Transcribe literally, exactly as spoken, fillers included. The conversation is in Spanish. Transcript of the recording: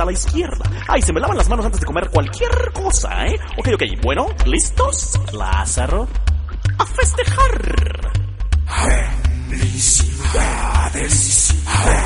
a la izquierda. Ay, se me lavan las manos antes de comer cualquier cosa, ¿eh? Ok, ok, bueno, ¿listos? Lázaro, a festejar. Felicidades.